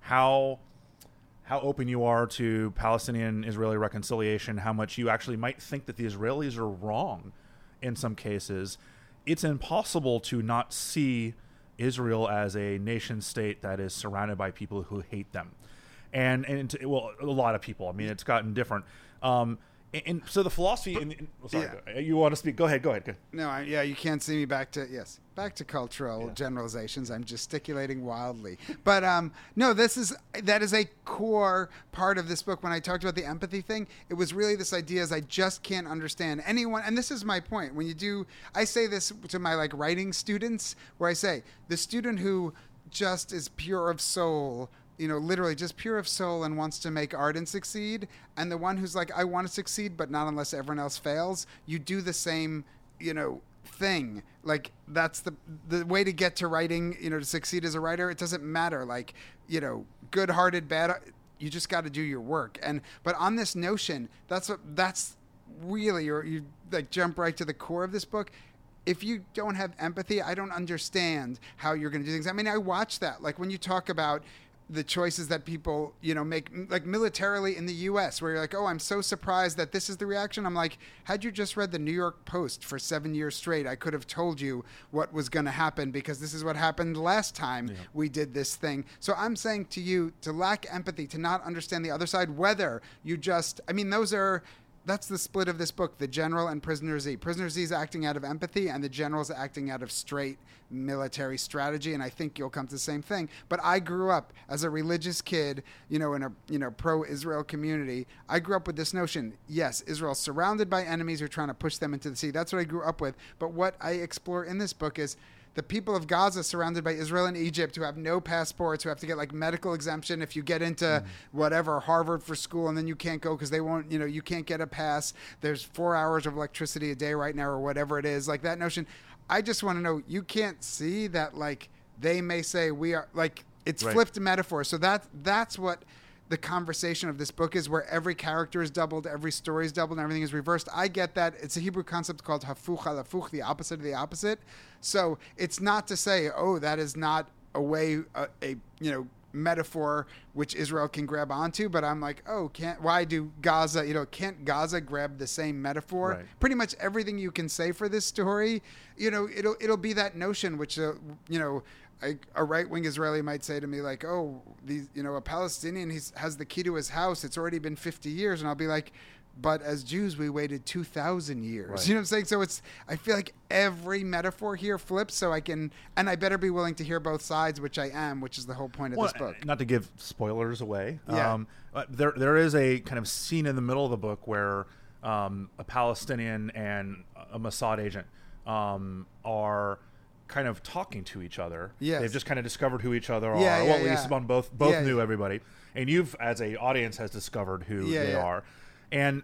how how open you are to Palestinian-Israeli reconciliation, how much you actually might think that the Israelis are wrong in some cases. It's impossible to not see Israel as a nation state that is surrounded by people who hate them. And, and well, a lot of people. I mean, it's gotten different. Um, and, and so the philosophy... In, in, sorry, Yeah. you want to speak? Go ahead, go ahead. Go ahead. No, I, yeah, you can't see me back to, yes, back to cultural Yeah. generalizations. I'm gesticulating wildly. But um, no, this is, that is a core part of this book. When I talked about the empathy thing, it was really this idea is I just can't understand anyone. And this is my point. When you do, I say this to my like writing students where I say, the student who just is pure of soul, you know, literally just pure of soul and wants to make art and succeed. And the one who's like, I want to succeed, but not unless everyone else fails. You do the same, you know, thing. Like that's the the way to get to writing, you know, to succeed as a writer. It doesn't matter. Like, you know, good-hearted, bad. You just got to do your work. And but on this notion, that's what that's really, or you like jump right to the core of this book. If you don't have empathy, I don't understand how you're going to do things. I mean, I watch that. Like when you talk about the choices that people, you know, make like militarily in the U S where you're like, oh, I'm so surprised that this is the reaction. I'm like, had you just read the New York Post for seven years straight, I could have told you what was going to happen because this is what happened last time yeah. we did this thing. So I'm saying to you to lack empathy, to not understand the other side, whether you just, I mean, those are, that's the split of this book, the General and Prisoner Z. Prisoner Z is acting out of empathy, and the General's acting out of straight military strategy, and I think you'll come to the same thing. But I grew up as a religious kid, you know, in a you know pro-Israel community. I grew up with this notion, yes, Israel's surrounded by enemies who are trying to push them into the sea. That's what I grew up with. But what I explore in this book is the people of Gaza surrounded by Israel and Egypt who have no passports, who have to get like medical exemption if you get into mm. whatever, Harvard for school, and then you can't go because they won't, you know, you can't get a pass. There's four hours of electricity a day right now or whatever it is. Like that notion. I just want to know, you can't see that like they may say we are, like it's right. flipped metaphor. So that that's what the conversation of this book is, where every character is doubled, every story is doubled, and everything is reversed. I get that. It's a Hebrew concept called hafuch al hafuch, the opposite of the opposite. So it's not to say, oh, that is not a way, a, a you know, metaphor which Israel can grab onto. But I'm like, oh, can't, why do Gaza, you know, can't Gaza grab the same metaphor? Right. Pretty much everything you can say for this story, you know, it'll it'll be that notion which, uh, you know, I, a right-wing Israeli might say to me like, oh, these, you know, a Palestinian he's, has the key to his house. It's already been fifty years. And I'll be like, but as Jews, we waited two thousand years. Right. You know what I'm saying? So it's, I feel like every metaphor here flips so I can, and I better be willing to hear both sides, which I am, which is the whole point of well, this book. Not to give spoilers away. Yeah. Um, but there, there is a kind of scene in the middle of the book where um, a Palestinian and a Mossad agent um, are kind of talking to each other. Yes. They've just kind of discovered who each other are. Yeah, yeah, well, at yeah. least on both both Yeah, knew yeah. everybody. And you've, as a audience, has discovered who Yeah, they yeah. are. And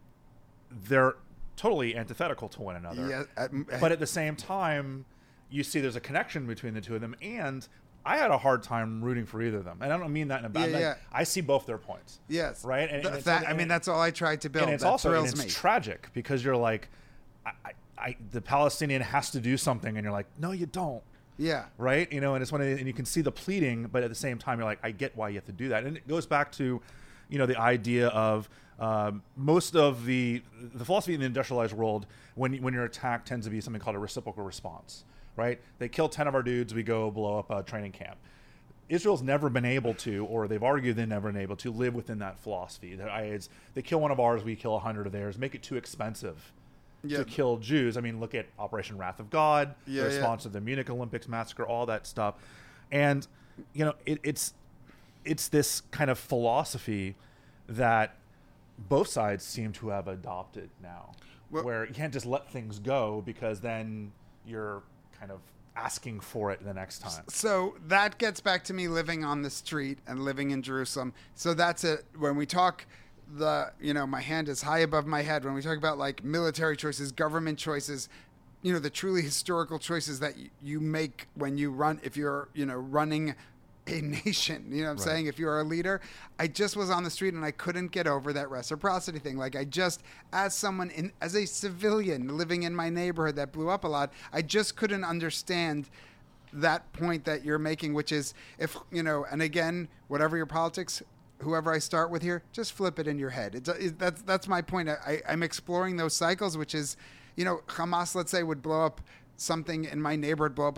they're totally antithetical to one another. Yeah, at- But at the same time, you see there's a connection between the two of them. And I had a hard time rooting for either of them. And I don't mean that in a bad Yeah, way. yeah. I see both their points. Yes. Right? And, Th- and it's- that, I and- mean, that's all I tried to build. and it's that also and thrills it's me. tragic because you're like, I, I, I, the Palestinian has to do something, and you're like, no, you don't, Yeah. right? You know, and it's when it, and you can see the pleading, but at the same time, you're like, I get why you have to do that, and it goes back to, you know, the idea of um, most of the the philosophy in the industrialized world, when when you're attacked, tends to be something called a reciprocal response, right? They kill ten of our dudes, we go blow up a training camp. Israel's never been able to, or they've argued they've never been able to live within that philosophy. That it's, they kill one of ours, we kill a hundred of theirs, make it too expensive Yeah. to kill Jews. I mean, look at Operation Wrath of God, Yeah, the yeah. response to the Munich Olympics massacre, all that stuff. And, you know, it, it's it's this kind of philosophy that both sides seem to have adopted now, Well- where you can't just let things go because then you're kind of asking for it the next time. So that gets back to me living on the street and living in Jerusalem. So that's it. When we talk, the you know, my hand is high above my head. When we talk about like military choices, government choices, you know, the truly historical choices that y- you make when you run, if you're, you know, running a nation, you know what I'm Right. saying? If you're a leader, I just was on the street and I couldn't get over that reciprocity thing. Like I just, as someone in, as a civilian living in my neighborhood that blew up a lot, I just couldn't understand that point that you're making, which is if, you know, and again, whatever your politics, whoever I start with here, just flip it in your head. It's, it, that's, that's my point. I, I'm exploring those cycles, which is, you know, Hamas, let's say, would blow up something in my neighborhood, blow up a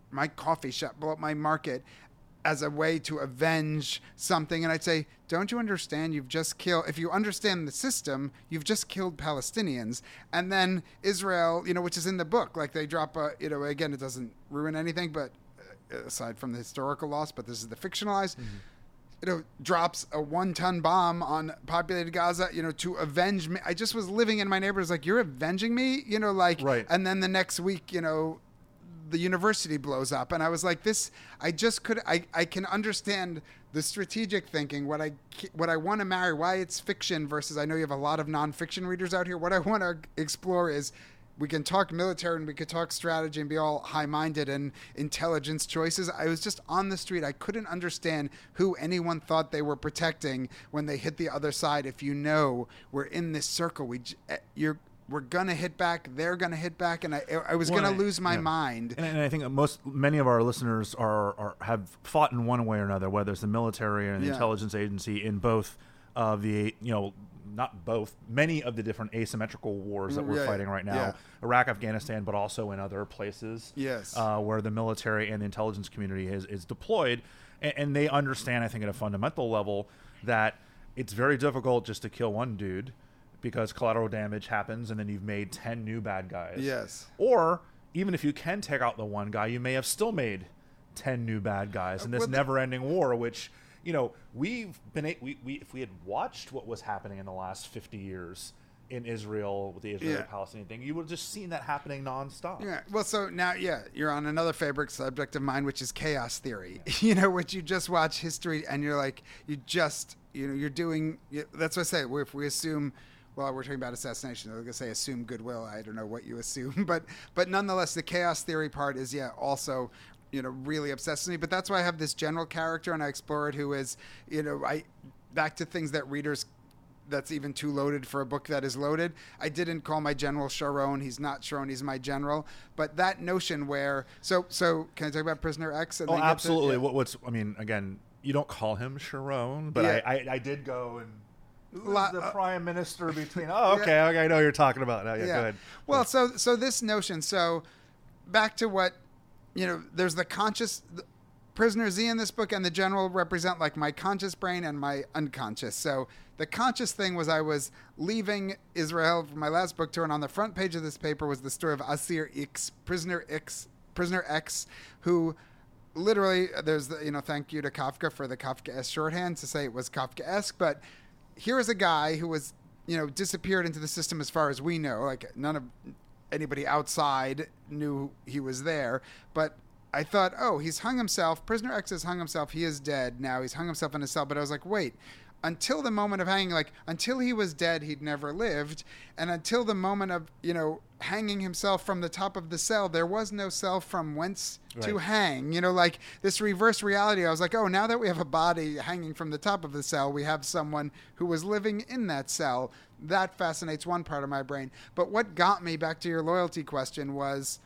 my coffee shop, blow up my market as a way to avenge something. And I'd say, don't you understand? You've just killed, if you understand the system, you've just killed Palestinians. And then Israel, you know, which is in the book, like they drop a, you know, again, it doesn't ruin anything, but uh, aside from the historical loss, but this is the fictionalized, mm-hmm. you know, drops a one-ton bomb on populated Gaza, you know, to avenge me. I just was living in my neighborhood, like, you're avenging me, you know, like, right. And then the next week, you know, the university blows up, and I was like, this, I just could, I, I can understand the strategic thinking, what I, what I want to marry, why it's fiction versus, I know you have a lot of nonfiction readers out here. What I want to explore is, we can talk military and we could talk strategy and be all high-minded and intelligence choices. I was just on the street. I couldn't understand who anyone thought they were protecting when they hit the other side. If you know we're in this circle, we, you're, we're gonna hit back. They're gonna hit back, and I, I was well, gonna I, lose my yeah. mind. And, and I think most, many of our listeners are, are have fought in one way or another, whether it's the military or the yeah. intelligence agency, in both of the, you know, not both, many of the different asymmetrical wars that we're yeah, fighting right now, yeah. Iraq, Afghanistan, but also in other places, yes, uh, where the military and the intelligence community is is deployed, and, and they understand, I think, at a fundamental level, that it's very difficult just to kill one dude, because collateral damage happens, and then you've made ten new bad guys. Yes. Or even if you can take out the one guy, you may have still made ten new bad guys in this well, never-ending war, which, you know, we've been we, we if we had watched what was happening in the last fifty years in Israel with the Israeli-Palestinian thing, you would have just seen that happening nonstop. Yeah. Well, so now, yeah, you're on another favorite subject of mine, which is chaos theory. Yeah. You know, which you just watch history, and you're like, you just, you know, you're doing. You, that's what I say. If we assume. Well, we're talking about assassination. I was going to say assume goodwill. I don't know what you assume. But but nonetheless, the chaos theory part is, yeah, also, you know, really obsessed with me. But that's why I have this general character, and I explore it, who is, you know, I back to things that readers, that's even too loaded for a book that is loaded. I didn't call my general Sharon. He's not Sharon. He's my general. But that notion where, so, so can I talk about Prisoner X? And oh, absolutely. To, yeah. what, what's, I mean, again, you don't call him Sharon, but yeah. I, I, I did go and... La, the uh, prime minister between oh okay yeah. okay I know what you're talking about now. Yeah, yeah, go ahead. Well, so so this notion, so back to what, you know, there's the conscious the, Prisoner Z in this book, and the general represent like my conscious brain and my unconscious. So the conscious thing was, I was leaving Israel for my last book tour, and on the front page of this paper was the story of Asir X, Prisoner X, Prisoner X, who literally, there's the, you know, thank you to Kafka for the Kafkaesque shorthand to say it was Kafkaesque, but here is a guy who was, you know, disappeared into the system as far as we know. Like, none of anybody outside knew he was there. But I thought, oh, he's hung himself. Prisoner X has hung himself. He is dead now. He's hung himself in a cell. But I was like, wait, until the moment of hanging, like, until he was dead, he'd never lived. And until the moment of, you know, hanging himself from the top of the cell, there was no cell from whence right. to hang. You know, like this reverse reality. I was like, oh, now that we have a body hanging from the top of the cell, we have someone who was living in that cell. That fascinates one part of my brain. But what got me, back to your loyalty question, was,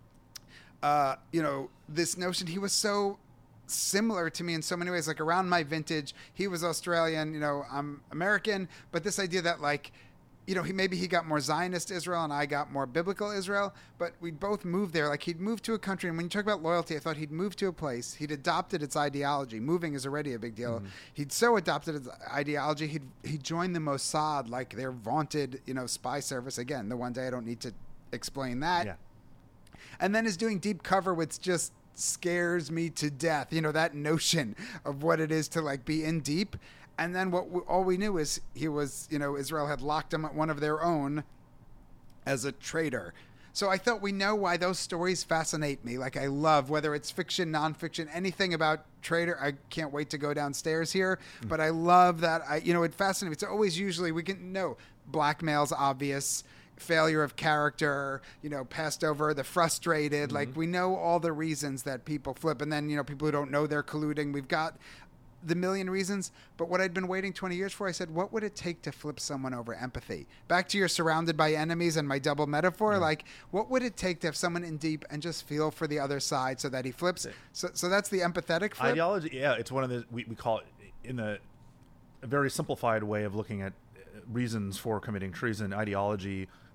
uh, you know, this notion he was so similar to me in so many ways. Like, around my vintage, he was Australian, you know, I'm American, but this idea that, like, you know, he maybe he got more Zionist Israel and I got more biblical Israel, but we'd both moved there. Like, he'd moved to a country, and when you talk about loyalty, I thought he'd moved to a place, he'd adopted its ideology. Moving is already a big deal. Mm-hmm. He'd so adopted its ideology, he'd he joined the Mossad, like their vaunted, you know, spy service. Again, the one day I don't need to explain that. Yeah. And then is doing deep cover, which just scares me to death. You know, that notion of what it is to, like, be in deep. And then what we, all we knew is he was, you know, Israel had locked him at one of their own as a traitor. So I thought, we know why those stories fascinate me. Like, I love, whether it's fiction, nonfiction, anything about traitor. I can't wait to go downstairs here, mm. but I love that. I, you know, it fascinates me. It's always usually, we can know blackmail's obvious, failure of character, you know, passed over, the frustrated, mm-hmm. like, we know all the reasons that people flip. And then, you know, people who don't know they're colluding, we've got the million reasons. But what I'd been waiting twenty years for, I said, what would it take to flip someone over? Empathy. Back to your surrounded by enemies and my double metaphor. Yeah. Like, what would it take to have someone in deep and just feel for the other side so that he flips? So, so that's the empathetic flip. Ideology. Yeah. It's one of the, we, we call it in a, a very simplified way of looking at reasons for committing treason. Ideology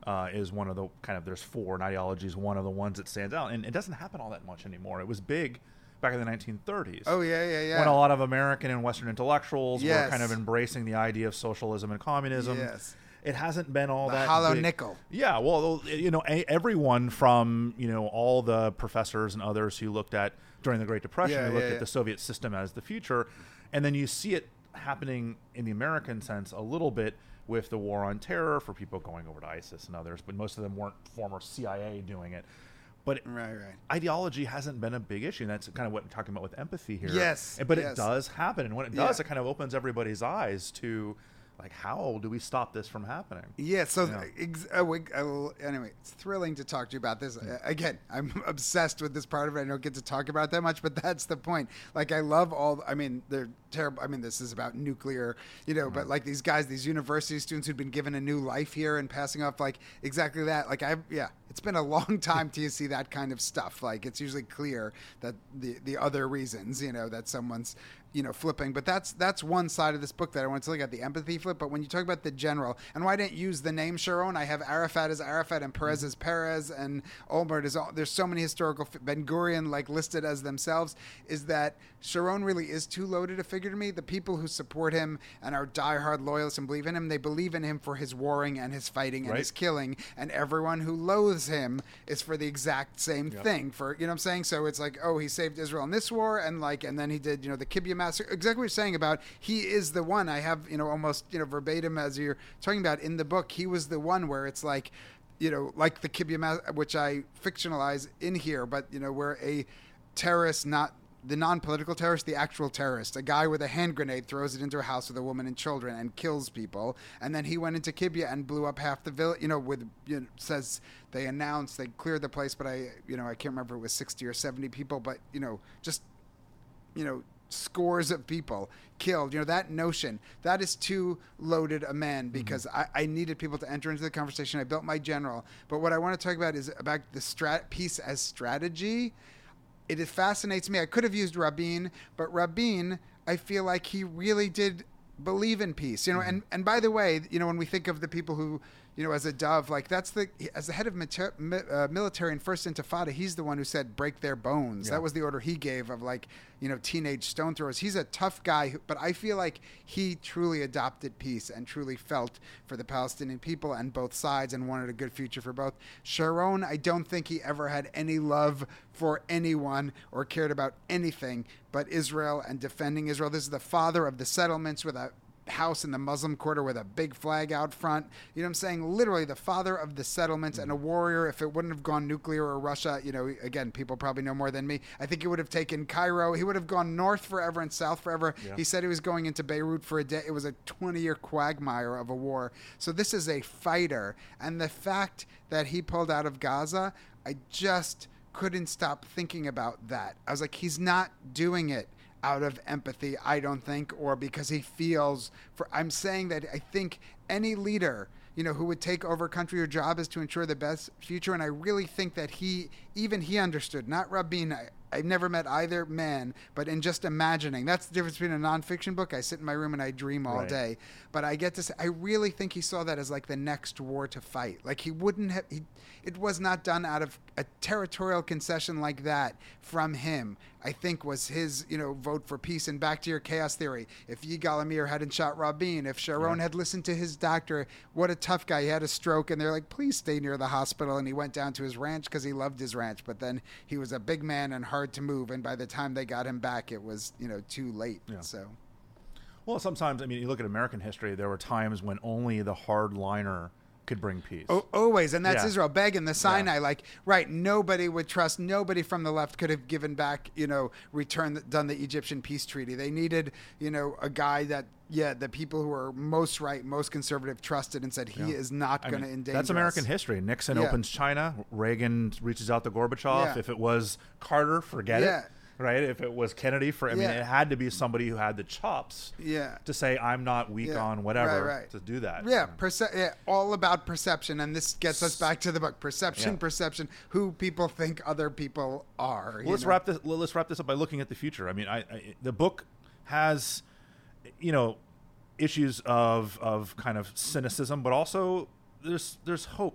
uh, is one of the kind of, there's four, and ideology is one of the ones that stands out. And it doesn't happen all that much anymore. It was big back in the nineteen thirties. Oh, yeah, yeah, yeah. When a lot of American and Western intellectuals Yes. were kind of embracing the idea of socialism and communism. Yes. It hasn't been all The that hollow big. nickel. Yeah, well, you know, a, everyone from, you know, all the professors and others who looked at, during the Great Depression, Yeah, who looked yeah, at yeah. the Soviet system as the future, and then you see it happening in the American sense a little bit with the war on terror for people going over to ISIS and others, but most of them weren't former C I A doing it. But Right, right. ideology hasn't been a big issue. And that's kind of what I'm talking about with empathy here. Yes, But yes. it does happen. And when it does, Yeah. it kind of opens everybody's eyes to, like, how do we stop this from happening? Yeah, so Yeah. Ex- uh, we, I will, anyway, it's thrilling to talk to you about this. Uh, again, I'm obsessed with this part of it. I don't get to talk about it that much, but that's the point. Like, I love all, I mean, they're terrible. I mean, this is about nuclear, you know, but like these guys, these university students who've been given a new life here and passing off, like, exactly that. Like, I, yeah, it's been a long time till you see that kind of stuff. Like, it's usually clear that the, the other reasons, you know, that someone's, you know, flipping. But that's that's one side of this book that I want to look at, the empathy flip. But when you talk about the general, and why I didn't use the name Sharon, I have Arafat as Arafat and Perez as Perez and Olmert is all, there's so many historical, Ben Gurion like listed as themselves, is that Sharon really is too loaded a figure to me. The people who support him and are diehard loyalists and believe in him, they believe in him for his warring and his fighting and Right. his killing. And everyone who loathes him is for the exact same Yep. thing. For, you know what I'm saying? So it's like, oh, he saved Israel in this war, and like, and then he did, you know, the Kibbutz massacre. Exactly what you're saying about he is the one. I have, you know, almost, you know, verbatim as you're talking about in the book. He was the one where it's like, you know, like the Kibbutz, mass- which I fictionalize in here, but you know, where a terrorist, not the non-political terrorist, the actual terrorist, a guy with a hand grenade throws it into a house with a woman and children and kills people, and then he went into Kibbutz and blew up half the village. You know, with you know, says they announced they cleared the place, but I, you know, I can't remember if it was sixty or seventy people, but you know, just you know, scores of people killed. You know, that notion, that is too loaded a man because mm-hmm. I, I needed people to enter into the conversation. I built my general. But what I want to talk about is about the strat piece as strategy. It fascinates me. I could have used Rabin, but Rabin, I feel like he really did believe in peace. You know, mm-hmm. and, and by the way, you know, when we think of the people who, you know, as a dove, like that's the, as the head of mater, uh, military in First Intifada, he's the one who said, break their bones. Yeah. That was the order he gave of like, you know, teenage stone throwers. He's a tough guy, who, but I feel like he truly adopted peace and truly felt for the Palestinian people and both sides and wanted a good future for both. Sharon, I don't think he ever had any love for anyone or cared about anything but Israel and defending Israel. This is the father of the settlements with a house in the Muslim quarter with a big flag out front. You know what I'm saying? Literally the father of the settlements and a warrior. If it wouldn't have gone nuclear or Russia, you know, again, people probably know more than me. I think he would have taken Cairo. He would have gone north forever and south forever. Yeah. He said he was going into Beirut for a day. It was a twenty-year quagmire of a war. So this is a fighter. And the fact that he pulled out of Gaza, I just couldn't stop thinking about that. I was like, he's not doing it out of empathy, I don't think, or because he feels for, I'm saying that I think any leader, you know, who would take over a country or job is to ensure the best future. And I really think that he, even he understood, not Rabin. I, I've never met either man, but in just imagining, that's the difference between a nonfiction book. I sit in my room and I dream all right. day, but I get to say, I really think he saw that as like the next war to fight. Like he wouldn't have, he, it was not done out of a territorial concession like that from him. I think was his, you know, vote for peace. And back to your chaos theory. If Yigal Amir hadn't shot Rabin, if Sharon yeah. had listened to his doctor, what a tough guy. He had a stroke and they're like, please stay near the hospital. And he went down to his ranch because he loved his ranch. But then he was a big man and hard to move. And by the time they got him back, it was, you know, too late. Yeah. So, well, sometimes, I mean, you look at American history, there were times when only the hardliner could bring peace. Oh, always. And that's yeah. Israel. Begin, the Sinai, yeah. like, right, nobody would trust, nobody from the left could have given back, you know, returned, done the Egyptian peace treaty. They needed, you know, a guy that, yeah, the people who were most right, most conservative trusted and said, he yeah. is not going to endanger That's American us. history. Nixon yeah. opens China. Reagan reaches out to Gorbachev. Yeah. If it was Carter, forget yeah. it. Right? If it was Kennedy, for I mean, yeah. it had to be somebody who had the chops yeah. to say, I'm not weak yeah. on whatever, right, right. to do that. Yeah, perce- yeah, all about perception. And this gets us back to the book. Perception, yeah. perception, who people think other people are. Well, let's know? wrap this. Let's wrap this up by looking at the future. I mean, I, I the book has, you know, issues of of kind of cynicism, but also there's there's hope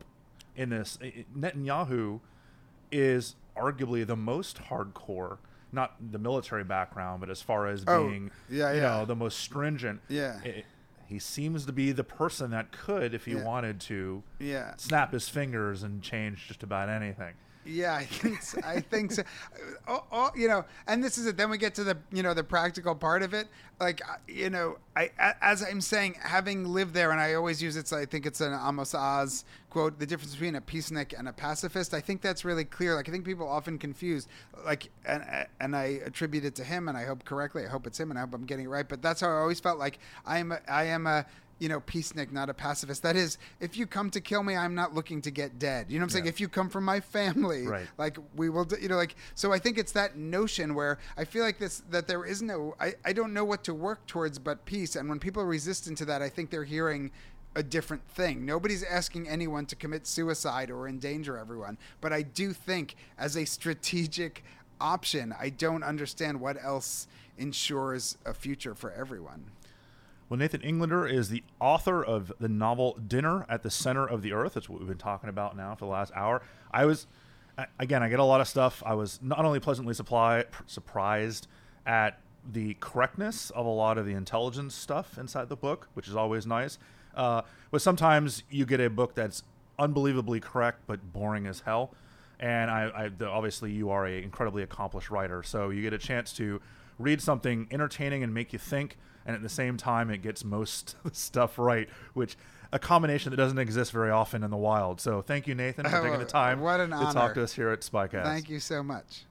in this. Netanyahu is arguably the most hardcore, not the military background, but as far as Oh, being, yeah, you yeah. know, the most stringent. Yeah. It- he seems to be the person that could, if he Yeah. wanted to, Yeah. snap his fingers and change just about anything. Yeah, I think so. I think so. Oh, oh, you know, and this is it. Then we get to the you know the practical part of it. Like I- you know, I a- as I'm saying, having lived there, and I always use it. So I think it's an Amos Oz quote: "The difference between a peacenik and a pacifist." I think that's really clear. Like I think people often confuse. Like and and I attribute it to him, and I hope correctly. I hope it's him, and I hope I'm getting it right. But that's how I always felt. Like I am. A, I am a. you know, peacenik, not a pacifist. That is, if you come to kill me, I'm not looking to get dead. You know what I'm saying? Yeah. If you come from my family, Right. like we will, do, you know, like, so I think it's that notion where I feel like this, that there is no, I, I don't know what to work towards but peace. And when people are resistant to that, I think they're hearing a different thing. Nobody's asking anyone to commit suicide or endanger everyone. But I do think as a strategic option, I don't understand what else ensures a future for everyone. Well, Nathan Englander is the author of the novel Dinner at the Center of the Earth. That's what we've been talking about now for the last hour. I was, again, I get a lot of stuff. I was not only pleasantly supply, surprised at the correctness of a lot of the intelligence stuff inside the book, which is always nice. Uh, but sometimes you get a book that's unbelievably correct but boring as hell. And I, I the, obviously you are an incredibly accomplished writer, so you get a chance to read something entertaining and make you think, and at the same time it gets most stuff right, which a combination that doesn't exist very often in the wild. So thank you, Nathan, for Oh, taking the time what an to honor. talk to us here at Spycast. Thank you so much.